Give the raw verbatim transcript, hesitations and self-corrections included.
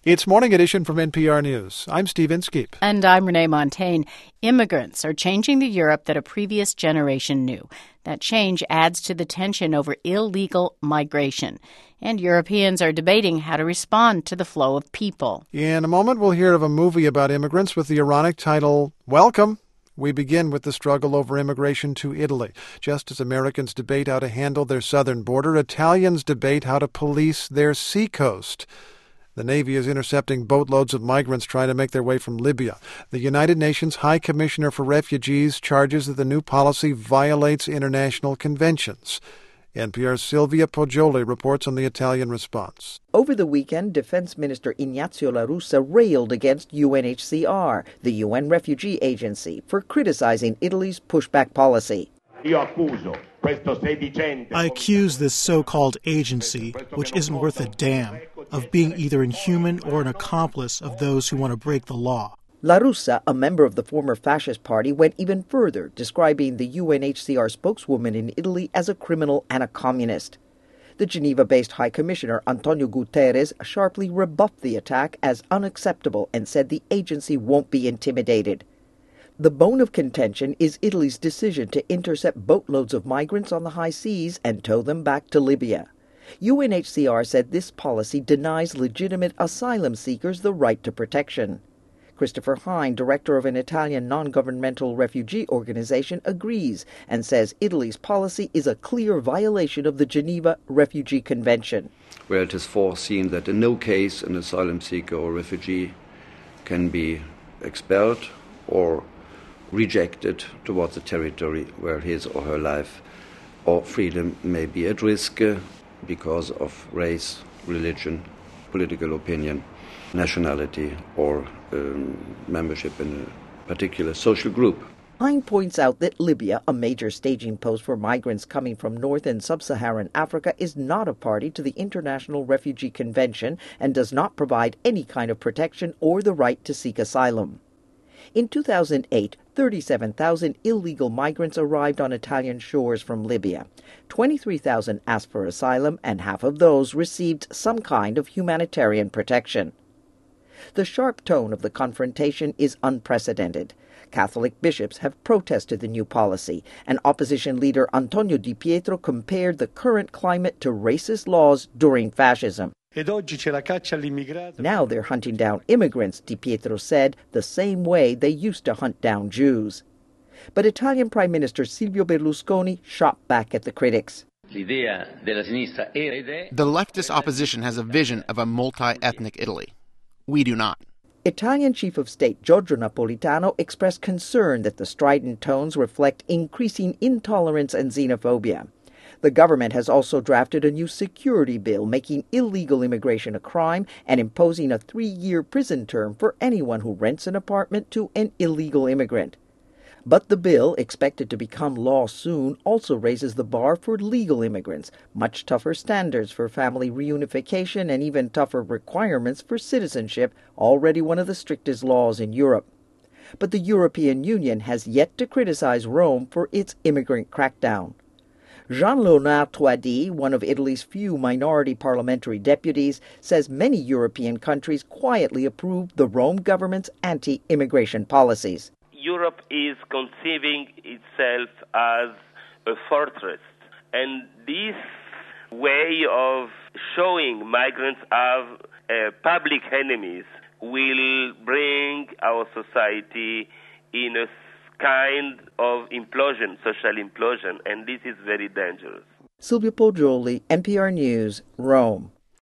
It's Morning Edition from N P R News. I'm Steve Inskeep. And I'm Renee Montagne. Immigrants are changing the Europe that a previous generation knew. That change adds to the tension over illegal migration. And Europeans are debating how to respond to the flow of people. In a moment, we'll hear of a movie about immigrants with the ironic title, Welcome. We begin with the struggle over immigration to Italy. Just as Americans debate how to handle their southern border, Italians debate how to police their seacoast. The Navy is intercepting boatloads of migrants trying to make their way from Libya. The United Nations High Commissioner for Refugees charges that the new policy violates international conventions. N P R's Silvia Poggioli reports on the Italian response. Over the weekend, Defense Minister Ignazio La Russa railed against U N H C R, the U N Refugee Agency, for criticizing Italy's pushback policy. I accuse this so-called agency, which isn't worth a damn, of being either inhuman or an accomplice of those who want to break the law. La Russa, a member of the former fascist party, went even further, describing the U N H C R spokeswoman in Italy as a criminal and a communist. The Geneva-based High Commissioner Antonio Guterres sharply rebuffed the attack as unacceptable and said the agency won't be intimidated. The bone of contention is Italy's decision to intercept boatloads of migrants on the high seas and tow them back to Libya. U N H C R said this policy denies legitimate asylum seekers the right to protection. Christopher Hine, director of an Italian non-governmental refugee organization, agrees and says Italy's policy is a clear violation of the Geneva Refugee Convention. Where it is foreseen that in no case an asylum seeker or refugee can be expelled or rejected towards a territory where his or her life or freedom may be at risk uh, because of race, religion, political opinion, nationality, or um, membership in a particular social group. Hine points out that Libya, a major staging post for migrants coming from North and Sub-Saharan Africa, is not a party to the International Refugee Convention and does not provide any kind of protection or the right to seek asylum. In two thousand eight, thirty-seven thousand illegal migrants arrived on Italian shores from Libya. twenty-three thousand asked for asylum, and half of those received some kind of humanitarian protection. The sharp tone of the confrontation is unprecedented. Catholic bishops have protested the new policy, and opposition leader Antonio Di Pietro compared the current climate to racist laws during fascism. Now they're hunting down immigrants, Di Pietro said, the same way they used to hunt down Jews. But Italian Prime Minister Silvio Berlusconi shot back at the critics. The leftist opposition has a vision of a multi-ethnic Italy. We do not. Italian Chief of State Giorgio Napolitano expressed concern that the strident tones reflect increasing intolerance and xenophobia. The government has also drafted a new security bill making illegal immigration a crime and imposing a three-year prison term for anyone who rents an apartment to an illegal immigrant. But the bill, expected to become law soon, also raises the bar for legal immigrants, much tougher standards for family reunification, and even tougher requirements for citizenship, already one of the strictest laws in Europe. But the European Union has yet to criticize Rome for its immigrant crackdown. Jean-Léonard Toady, one of Italy's few minority parliamentary deputies, says many European countries quietly approve the Rome government's anti-immigration policies. Europe is conceiving itself as a fortress, and this way of showing migrants as uh, public enemies will bring our society in a kind of implosion, social implosion, and this is very dangerous. Silvia Poggioli, N P R News, Rome.